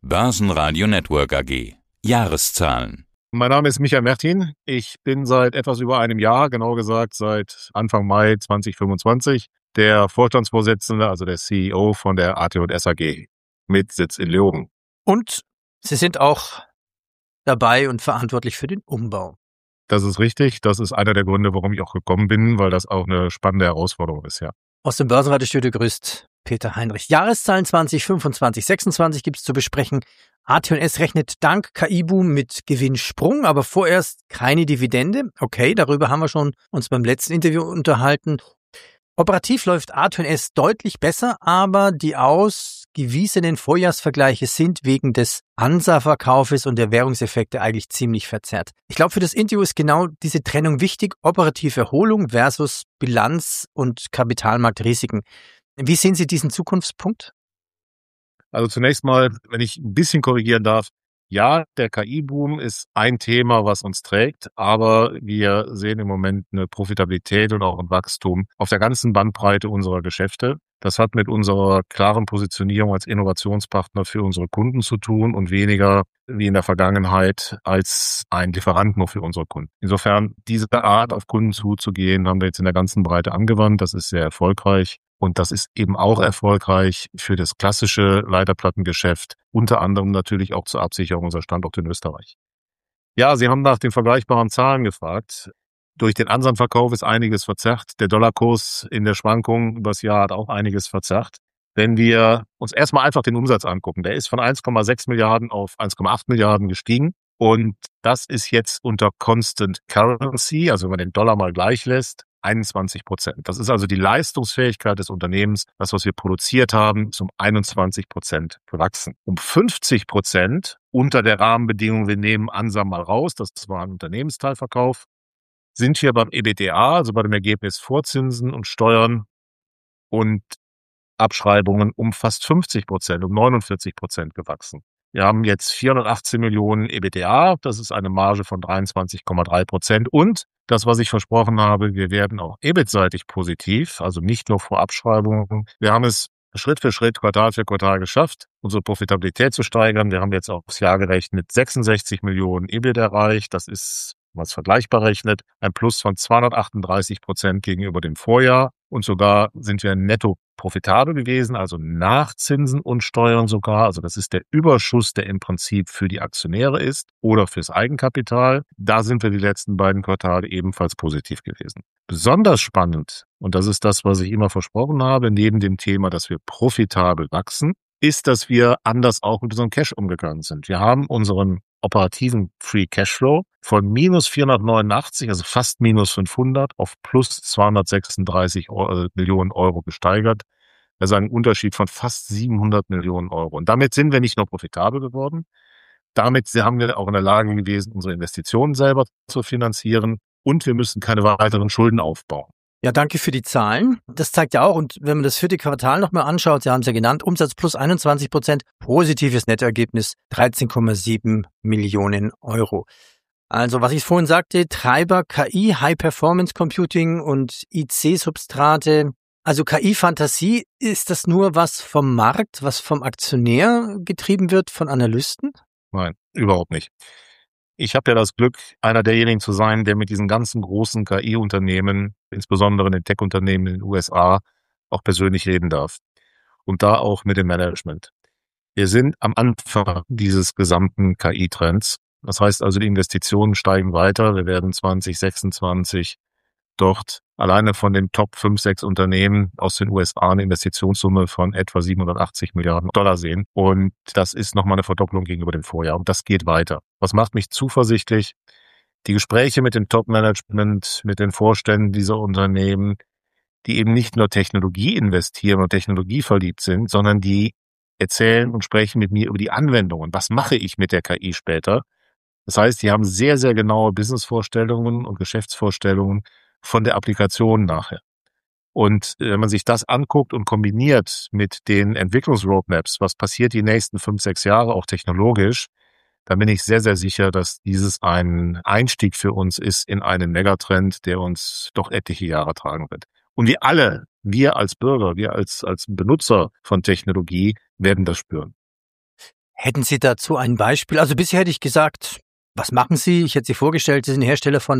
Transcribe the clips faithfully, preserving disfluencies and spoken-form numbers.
Börsenradio Network A G. Jahreszahlen. Mein Name ist Michael Mertin. Ich bin seit etwas über einem Jahr, genau gesagt seit Anfang Mai zweitausendfünfundzwanzig, der Vorstandsvorsitzende, also der C E O von der A T und S A G mit Sitz in Leoben. Und Sie sind auch dabei und verantwortlich für den Umbau. Das ist richtig. Das ist einer der Gründe, warum ich auch gekommen bin, weil das auch eine spannende Herausforderung ist, ja. Aus dem Börsenradiostudio grüßt Peter Heinrich. Jahreszahlen zwanzig fünfundzwanzig sechsundzwanzig gibt es zu besprechen. A T und S rechnet dank K I-Boom mit Gewinnsprung, aber vorerst keine Dividende. Okay, darüber haben wir schon uns beim letzten Interview unterhalten. Operativ läuft A T und S deutlich besser, aber die ausgewiesenen Vorjahresvergleiche sind wegen des A N S A-Verkaufes und der Währungseffekte eigentlich ziemlich verzerrt. Ich glaube, für das Interview ist genau diese Trennung wichtig, operative Erholung versus Bilanz und Kapitalmarktrisiken. Wie sehen Sie diesen Zukunftspunkt? Also zunächst mal, wenn ich ein bisschen korrigieren darf, ja, der K I-Boom ist ein Thema, was uns trägt, aber wir sehen im Moment eine Profitabilität und auch ein Wachstum auf der ganzen Bandbreite unserer Geschäfte. Das hat mit unserer klaren Positionierung als Innovationspartner für unsere Kunden zu tun und weniger wie in der Vergangenheit als ein Lieferant nur für unsere Kunden. Insofern, diese Art auf Kunden zuzugehen, haben wir jetzt in der ganzen Breite angewandt. Das ist sehr erfolgreich. Und das ist eben auch erfolgreich für das klassische Leiterplattengeschäft, unter anderem natürlich auch zur Absicherung unserer Standorte in Österreich. Ja, Sie haben nach den vergleichbaren Zahlen gefragt. Durch den A N S A-Verkauf ist einiges verzerrt. Der Dollarkurs in der Schwankung übers Jahr hat auch einiges verzerrt. Wenn wir uns erstmal einfach den Umsatz angucken, der ist von eins Komma sechs Milliarden auf eins Komma acht Milliarden gestiegen. Und das ist jetzt unter Constant Currency, also wenn man den Dollar mal gleich lässt, einundzwanzig Prozent. Das ist also die Leistungsfähigkeit des Unternehmens. Das, was wir produziert haben, ist um einundzwanzig Prozent gewachsen. Um fünfzig Prozent unter der Rahmenbedingung, wir nehmen A N S A mal raus, das war ein Unternehmensteilverkauf, sind wir beim EBITDA, also bei dem Ergebnis vor Zinsen und Steuern und Abschreibungen um fast fünfzig Prozent, um neunundvierzig Prozent gewachsen. Wir haben jetzt vierhundertachtzehn Millionen EBITDA, das ist eine Marge von dreiundzwanzig Komma drei Prozent und das, was ich versprochen habe, wir werden auch E B I T-seitig positiv, also nicht nur vor Abschreibungen. Wir haben es Schritt für Schritt, Quartal für Quartal geschafft, unsere Profitabilität zu steigern. Wir haben jetzt aufs Jahr gerechnet sechsundsechzig Millionen E B I T erreicht. Das ist, was vergleichbar rechnet, ein Plus von zweihundertachtunddreißig Prozent gegenüber dem Vorjahr. Und sogar sind wir netto profitabel gewesen, also nach Zinsen und Steuern sogar. Also das ist der Überschuss, der im Prinzip für die Aktionäre ist oder fürs Eigenkapital. Da sind wir die letzten beiden Quartale ebenfalls positiv gewesen. Besonders spannend, und das ist das, was ich immer versprochen habe, neben dem Thema, dass wir profitabel wachsen, ist, dass wir anders auch mit unserem Cash umgegangen sind. Wir haben unseren operativen Free Cashflow von minus vierhundertneunundachtzig, also fast minus fünfhundert, auf plus zweihundertsechsunddreißig Millionen Euro gesteigert. Das ist ein Unterschied von fast siebenhundert Millionen Euro. Und damit sind wir nicht nur profitabel geworden, damit haben wir auch in der Lage gewesen, unsere Investitionen selber zu finanzieren und wir müssen keine weiteren Schulden aufbauen. Ja, danke für die Zahlen. Das zeigt ja auch, und wenn man das vierte Quartal nochmal anschaut, Sie haben es ja genannt, Umsatz plus einundzwanzig Prozent, positives Nettoergebnis dreizehn Komma sieben Millionen Euro. Also, was ich vorhin sagte, Treiber K I, High Performance Computing und I C-Substrate. Also K I-Fantasie, ist das nur was vom Markt, was vom Aktionär getrieben wird, von Analysten? Nein, überhaupt nicht. Ich habe ja das Glück, einer derjenigen zu sein, der mit diesen ganzen großen K I-Unternehmen, insbesondere den Tech-Unternehmen in den U S A, auch persönlich reden darf. Und da auch mit dem Management. Wir sind am Anfang dieses gesamten K I-Trends. Das heißt also, die Investitionen steigen weiter. Wir werden zwanzig sechsundzwanzig dort alleine von den Top fünf, sechs Unternehmen aus den U S A eine Investitionssumme von etwa siebenhundertachtzig Milliarden Dollar sehen. Und das ist nochmal eine Verdopplung gegenüber dem Vorjahr. Und das geht weiter. Was macht mich zuversichtlich? Die Gespräche mit dem Top-Management, mit den Vorständen dieser Unternehmen, die eben nicht nur Technologie investieren und technologieverliebt sind, sondern die erzählen und sprechen mit mir über die Anwendungen. Was mache ich mit der K I später? Das heißt, die haben sehr, sehr genaue Businessvorstellungen und Geschäftsvorstellungen von der Applikation nachher. Und wenn man sich das anguckt und kombiniert mit den Entwicklungsroadmaps, was passiert die nächsten fünf, sechs Jahre auch technologisch, dann bin ich sehr, sehr sicher, dass dieses ein Einstieg für uns ist in einen Megatrend, der uns doch etliche Jahre tragen wird. Und wir alle, wir als Bürger, wir als, als Benutzer von Technologie werden das spüren. Hätten Sie dazu ein Beispiel? Also bisher hätte ich gesagt, was machen Sie? Ich hätte Sie vorgestellt, Sie sind Hersteller von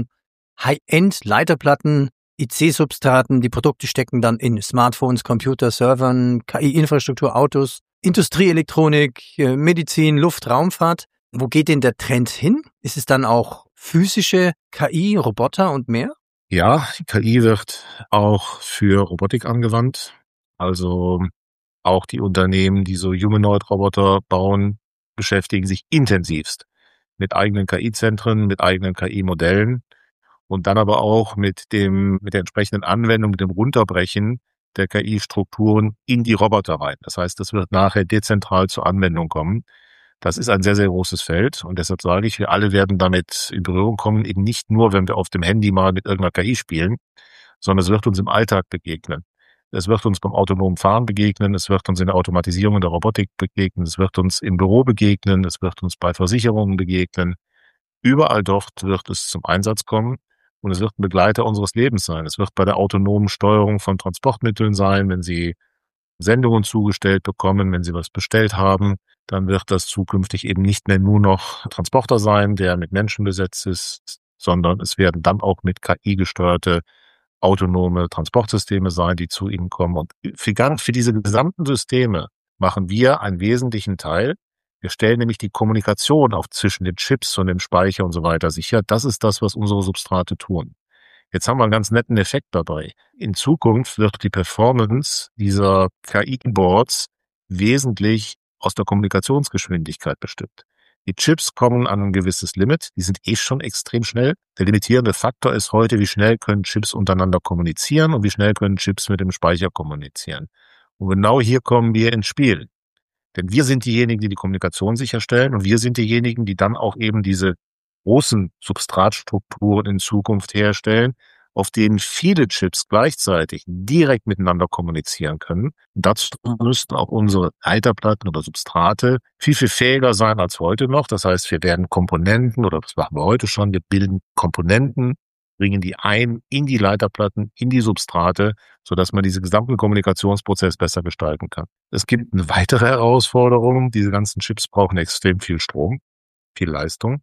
High-End-Leiterplatten, I C-Substraten. Die Produkte stecken dann in Smartphones, Computer, Servern, K I-Infrastruktur, Autos, Industrieelektronik, Medizin, Luft, Raumfahrt. Wo geht denn der Trend hin? Ist es dann auch physische K I, Roboter und mehr? Ja, die K I wird auch für Robotik angewandt. Also auch die Unternehmen, die so Humanoid-Roboter bauen, beschäftigen sich intensivst mit eigenen K I-Zentren, mit eigenen K I-Modellen und dann aber auch mit dem, mit der entsprechenden Anwendung, mit dem Runterbrechen der K I-Strukturen in die Roboter rein. Das heißt, das wird nachher dezentral zur Anwendung kommen. Das ist ein sehr, sehr großes Feld und deshalb sage ich, wir alle werden damit in Berührung kommen, eben nicht nur, wenn wir auf dem Handy mal mit irgendeiner K I spielen, sondern es wird uns im Alltag begegnen. Es wird uns beim autonomen Fahren begegnen, es wird uns in der Automatisierung und der Robotik begegnen, es wird uns im Büro begegnen, es wird uns bei Versicherungen begegnen. Überall dort wird es zum Einsatz kommen und es wird ein Begleiter unseres Lebens sein. Es wird bei der autonomen Steuerung von Transportmitteln sein, wenn Sie Sendungen zugestellt bekommen, wenn Sie was bestellt haben, dann wird das zukünftig eben nicht mehr nur noch Transporter sein, der mit Menschen besetzt ist, sondern es werden dann auch mit K I gesteuerte autonome Transportsysteme sein, die zu Ihnen kommen. Und für, ganz, für diese gesamten Systeme machen wir einen wesentlichen Teil. Wir stellen nämlich die Kommunikation auch zwischen den Chips und dem Speicher und so weiter sicher. Das ist das, was unsere Substrate tun. Jetzt haben wir einen ganz netten Effekt dabei. In Zukunft wird die Performance dieser K I-Boards wesentlich aus der Kommunikationsgeschwindigkeit bestimmt. Die Chips kommen an ein gewisses Limit, die sind eh schon extrem schnell. Der limitierende Faktor ist heute, wie schnell können Chips untereinander kommunizieren und wie schnell können Chips mit dem Speicher kommunizieren. Und genau hier kommen wir ins Spiel. Denn wir sind diejenigen, die die Kommunikation sicherstellen und wir sind diejenigen, die dann auch eben diese großen Substratstrukturen in Zukunft herstellen, auf denen viele Chips gleichzeitig direkt miteinander kommunizieren können. Dazu müssten auch unsere Leiterplatten oder Substrate viel, viel fähiger sein als heute noch. Das heißt, wir werden Komponenten, oder das machen wir heute schon, wir bilden Komponenten, bringen die ein in die Leiterplatten, in die Substrate, sodass man diesen gesamten Kommunikationsprozess besser gestalten kann. Es gibt eine weitere Herausforderung. Diese ganzen Chips brauchen extrem viel Strom, viel Leistung.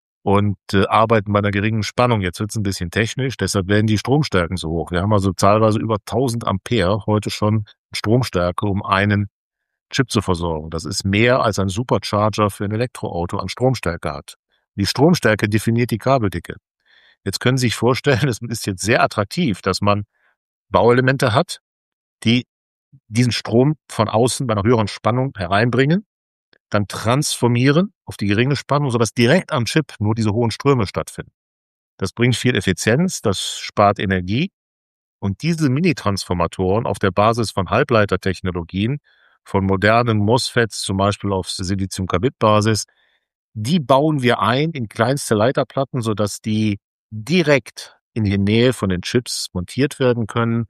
Und äh, arbeiten bei einer geringen Spannung. Jetzt wird es ein bisschen technisch, deshalb werden die Stromstärken so hoch. Wir haben also teilweise über tausend Ampere heute schon Stromstärke, um einen Chip zu versorgen. Das ist mehr, als ein Supercharger für ein Elektroauto an Stromstärke hat. Die Stromstärke definiert die Kabeldicke. Jetzt können Sie sich vorstellen, es ist jetzt sehr attraktiv, dass man Bauelemente hat, die diesen Strom von außen bei einer höheren Spannung hereinbringen, dann transformieren auf die geringe Spannung, sodass direkt am Chip nur diese hohen Ströme stattfinden. Das bringt viel Effizienz, das spart Energie. Und diese Mini-Transformatoren auf der Basis von Halbleitertechnologien, von modernen MOSFETs, zum Beispiel auf Silizium-Carbid-Basis, die bauen wir ein in kleinste Leiterplatten, sodass die direkt in die Nähe von den Chips montiert werden können,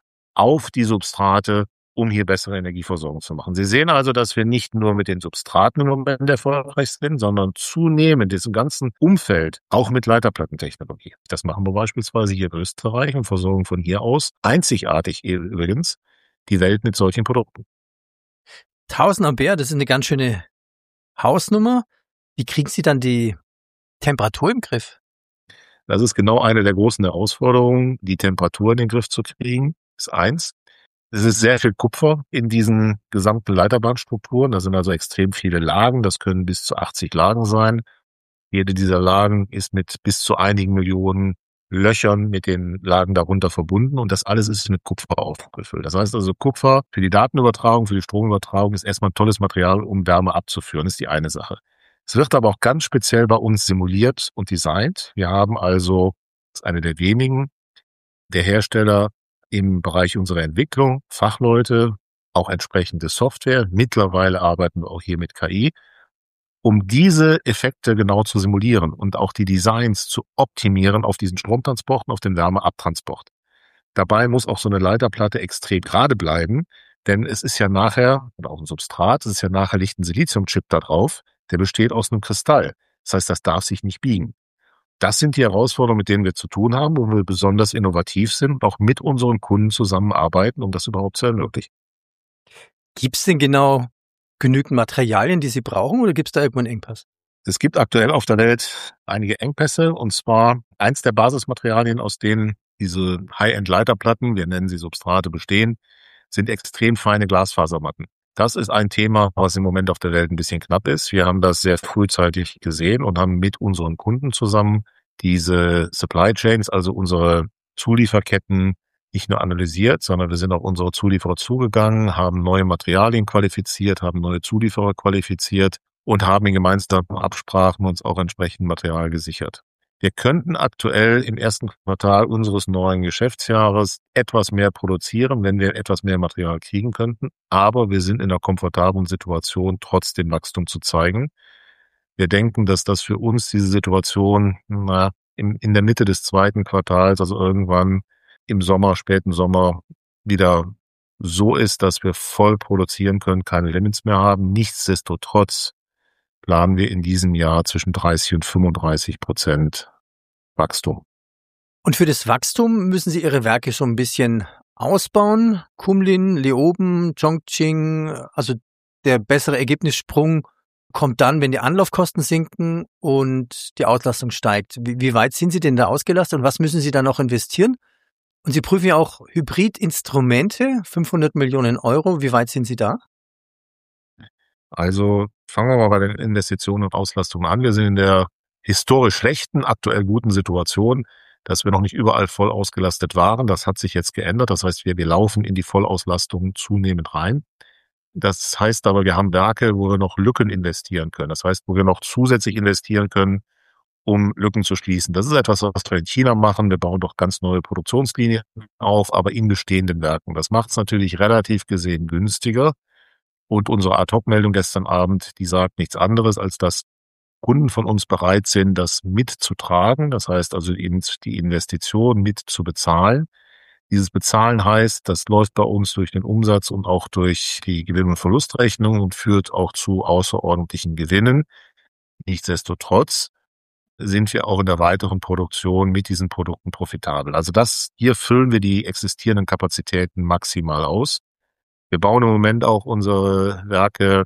auf die Substrate, um hier bessere Energieversorgung zu machen. Sie sehen also, dass wir nicht nur mit den Substraten im Moment erfolgreich sind, sondern zunehmend in diesem ganzen Umfeld auch mit Leiterplattentechnologie. Das machen wir beispielsweise hier in Österreich und versorgen von hier aus, einzigartig übrigens, die Welt mit solchen Produkten. tausend Ampere, das ist eine ganz schöne Hausnummer. Wie kriegen Sie dann die Temperatur im Griff? Das ist genau eine der großen Herausforderungen, die Temperatur in den Griff zu kriegen, ist eins. Es ist sehr viel Kupfer in diesen gesamten Leiterbahnstrukturen. Da sind also extrem viele Lagen. Das können bis zu achtzig Lagen sein. Jede dieser Lagen ist mit bis zu einigen Millionen Löchern mit den Lagen darunter verbunden. Und das alles ist mit Kupfer aufgefüllt. Das heißt also, Kupfer für die Datenübertragung, für die Stromübertragung ist erstmal ein tolles Material, um Wärme abzuführen. Das ist die eine Sache. Es wird aber auch ganz speziell bei uns simuliert und designt. Wir haben also, das ist eine der wenigen, der Hersteller im Bereich unserer Entwicklung, Fachleute, auch entsprechende Software. Mittlerweile arbeiten wir auch hier mit K I, um diese Effekte genau zu simulieren und auch die Designs zu optimieren auf diesen Stromtransporten, auf den Wärmeabtransport. Dabei muss auch so eine Leiterplatte extrem gerade bleiben, denn es ist ja nachher, oder auch ein Substrat, es ist ja nachher liegt ein Siliziumchip da drauf, der besteht aus einem Kristall. Das heißt, das darf sich nicht biegen. Das sind die Herausforderungen, mit denen wir zu tun haben, wo wir besonders innovativ sind und auch mit unseren Kunden zusammenarbeiten, um das überhaupt zu ermöglichen. Gibt es denn genau genügend Materialien, die Sie brauchen, oder gibt es da irgendwo einen Engpass? Es gibt aktuell auf der Welt einige Engpässe, und zwar eins der Basismaterialien, aus denen diese High-End-Leiterplatten, wir nennen sie Substrate, bestehen, sind extrem feine Glasfasermatten. Das ist ein Thema, was im Moment auf der Welt ein bisschen knapp ist. Wir haben das sehr frühzeitig gesehen und haben mit unseren Kunden zusammen diese Supply Chains, also unsere Zulieferketten, nicht nur analysiert, sondern wir sind auf unsere Zulieferer zugegangen, haben neue Materialien qualifiziert, haben neue Zulieferer qualifiziert und haben in gemeinsamen Absprachen uns auch entsprechend Material gesichert. Wir könnten aktuell im ersten Quartal unseres neuen Geschäftsjahres etwas mehr produzieren, wenn wir etwas mehr Material kriegen könnten. Aber wir sind in einer komfortablen Situation, trotzdem Wachstum zu zeigen. Wir denken, dass das für uns diese Situation na, in, in der Mitte des zweiten Quartals, also irgendwann im Sommer, späten Sommer, wieder so ist, dass wir voll produzieren können, keine Limits mehr haben. Nichtsdestotrotz planen wir in diesem Jahr zwischen dreißig und fünfunddreißig Prozent Wachstum. Und für das Wachstum müssen Sie Ihre Werke so ein bisschen ausbauen. Kumlin, Leoben, Chongqing, also der bessere Ergebnissprung kommt dann, wenn die Anlaufkosten sinken und die Auslastung steigt. Wie, wie weit sind Sie denn da ausgelastet und was müssen Sie da noch investieren? Und Sie prüfen ja auch Hybridinstrumente, fünfhundert Millionen Euro. Wie weit sind Sie da? Also fangen wir mal bei den Investitionen und Auslastungen an. Wir sind in der historisch schlechten, aktuell guten Situation, dass wir noch nicht überall voll ausgelastet waren. Das hat sich jetzt geändert. Das heißt, wir, wir laufen in die Vollauslastung zunehmend rein. Das heißt aber, wir haben Werke, wo wir noch Lücken investieren können. Das heißt, wo wir noch zusätzlich investieren können, um Lücken zu schließen. Das ist etwas, was wir in China machen. Wir bauen doch ganz neue Produktionslinien auf, aber in bestehenden Werken. Das macht es natürlich relativ gesehen günstiger. Und unsere Ad-Hoc-Meldung gestern Abend, die sagt nichts anderes, als dass Kunden von uns bereit sind, das mitzutragen. Das heißt also, die Investition mit zu bezahlen. Dieses Bezahlen heißt, das läuft bei uns durch den Umsatz und auch durch die Gewinn- und Verlustrechnung und führt auch zu außerordentlichen Gewinnen. Nichtsdestotrotz sind wir auch in der weiteren Produktion mit diesen Produkten profitabel. Also das, hier füllen wir die existierenden Kapazitäten maximal aus. Wir bauen im Moment auch unsere Werke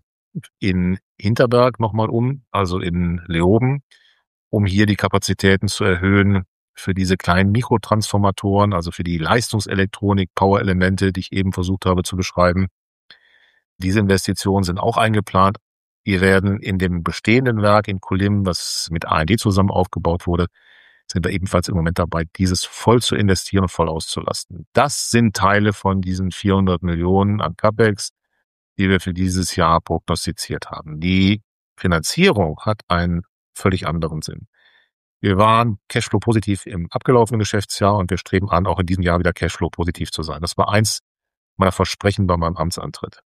in Hinterberg nochmal um, also in Leoben, um hier die Kapazitäten zu erhöhen für diese kleinen Mikrotransformatoren, also für die Leistungselektronik, Power-Elemente, die ich eben versucht habe zu beschreiben. Diese Investitionen sind auch eingeplant. Wir werden in dem bestehenden Werk in Kulim, was mit A R D zusammen aufgebaut wurde, sind wir ebenfalls im Moment dabei, dieses voll zu investieren und voll auszulasten. Das sind Teile von diesen vierhundert Millionen an CapEx, die wir für dieses Jahr prognostiziert haben. Die Finanzierung hat einen völlig anderen Sinn. Wir waren Cashflow-positiv im abgelaufenen Geschäftsjahr und wir streben an, auch in diesem Jahr wieder Cashflow-positiv zu sein. Das war eins meiner Versprechen bei meinem Amtsantritt.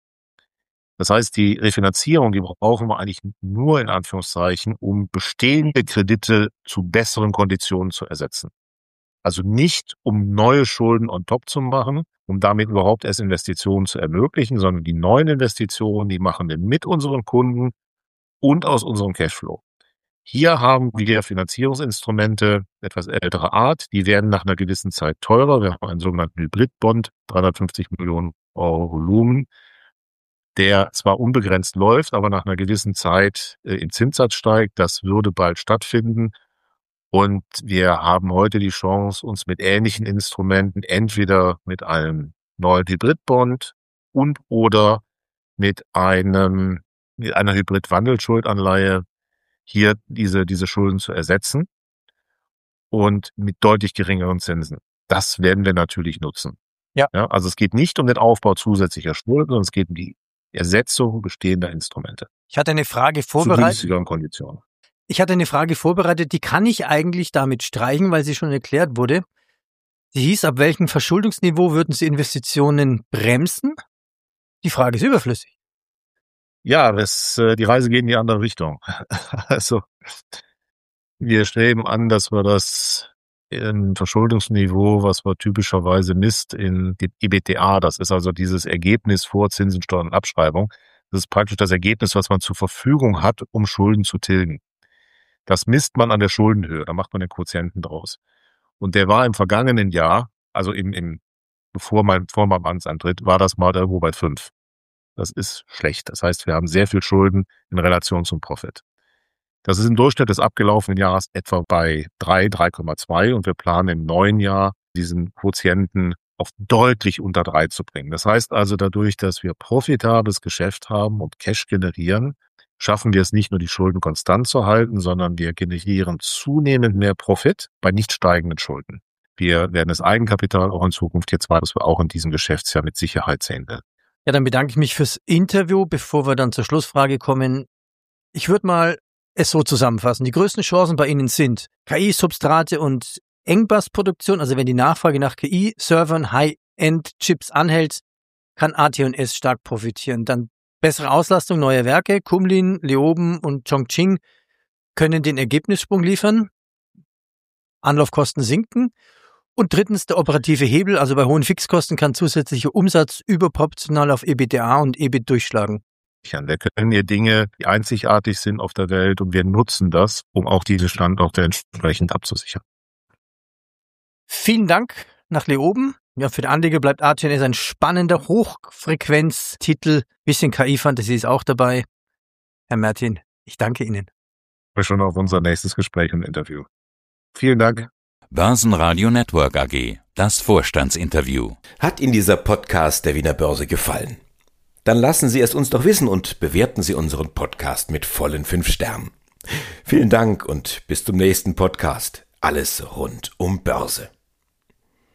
Das heißt, die Refinanzierung, die brauchen wir eigentlich nur in Anführungszeichen, um bestehende Kredite zu besseren Konditionen zu ersetzen. Also nicht, um neue Schulden on top zu machen, um damit überhaupt erst Investitionen zu ermöglichen, sondern die neuen Investitionen, die machen wir mit unseren Kunden und aus unserem Cashflow. Hier haben wir Finanzierungsinstrumente etwas älterer Art, die werden nach einer gewissen Zeit teurer. Wir haben einen sogenannten Hybridbond, dreihundertfünfzig Millionen Euro Volumen, der zwar unbegrenzt läuft, aber nach einer gewissen Zeit äh, im Zinssatz steigt. Das würde bald stattfinden. Und wir haben heute die Chance, uns mit ähnlichen Instrumenten entweder mit einem neuen Hybridbond und oder mit einem, mit einer Hybrid-Wandelschuldanleihe hier diese, diese Schulden zu ersetzen und mit deutlich geringeren Zinsen. Das werden wir natürlich nutzen. Ja. Ja, also es geht nicht um den Aufbau zusätzlicher Schulden, sondern es geht um die Ersetzung bestehender Instrumente. Ich hatte eine Frage Zu vorbereitet. günstigeren Konditionen. Ich hatte eine Frage vorbereitet, die kann ich eigentlich damit streichen, weil sie schon erklärt wurde. Sie hieß, ab welchem Verschuldungsniveau würden Sie Investitionen bremsen? Die Frage ist überflüssig. Ja, das, äh, die Reise geht in die andere Richtung. Also wir streben an, dass wir das ein Verschuldungsniveau, was man typischerweise misst, in dem E B T A, das ist also dieses Ergebnis vor Zinsen, Steuern und Abschreibung. Das ist praktisch das Ergebnis, was man zur Verfügung hat, um Schulden zu tilgen. Das misst man an der Schuldenhöhe, da macht man den Quotienten draus. Und der war im vergangenen Jahr, also im, im bevor mein, vor meinem Amtsantritt, war das mal irgendwo bei fünf. Das ist schlecht. Das heißt, wir haben sehr viel Schulden in Relation zum Profit. Das ist im Durchschnitt des abgelaufenen Jahres etwa bei drei, drei Komma zwei und wir planen im neuen Jahr diesen Quotienten auf deutlich unter drei zu bringen. Das heißt also, dadurch, dass wir profitables Geschäft haben und Cash generieren, schaffen wir es nicht nur, die Schulden konstant zu halten, sondern wir generieren zunehmend mehr Profit bei nicht steigenden Schulden. Wir werden das Eigenkapital auch in Zukunft jetzt weiter, was wir auch in diesem Geschäftsjahr mit Sicherheit sehen werden. Ja, dann bedanke ich mich fürs Interview, bevor wir dann zur Schlussfrage kommen. Ich würde mal es so zusammenfassen. Die größten Chancen bei Ihnen sind K I-Substrate und Engpassproduktion. Also wenn die Nachfrage nach K I-Servern, High-End-Chips anhält, kann A T und S stark profitieren. Dann bessere Auslastung neuer Werke. Kumlin, Leoben und Chongqing können den Ergebnissprung liefern. Anlaufkosten sinken. Und drittens der operative Hebel. Also bei hohen Fixkosten kann zusätzlicher Umsatz überproportional auf EBITDA und E B I T durchschlagen. Wir können hier Dinge, die einzigartig sind auf der Welt und wir nutzen das, um auch diese Standorte entsprechend abzusichern. Vielen Dank nach Leoben. Ja, für die Anleger bleibt A T und S ein spannender Hochfrequenztitel. Bisschen K I-Fantasie ist auch dabei. Herr Mertin, ich danke Ihnen. Ich freue mich schon auf unser nächstes Gespräch und Interview. Vielen Dank. Börsenradio Network A G, das Vorstandsinterview. Hat Ihnen dieser Podcast der Wiener Börse gefallen? Dann lassen Sie es uns doch wissen und bewerten Sie unseren Podcast mit vollen fünf Sternen. Vielen Dank und bis zum nächsten Podcast. Alles rund um Börse.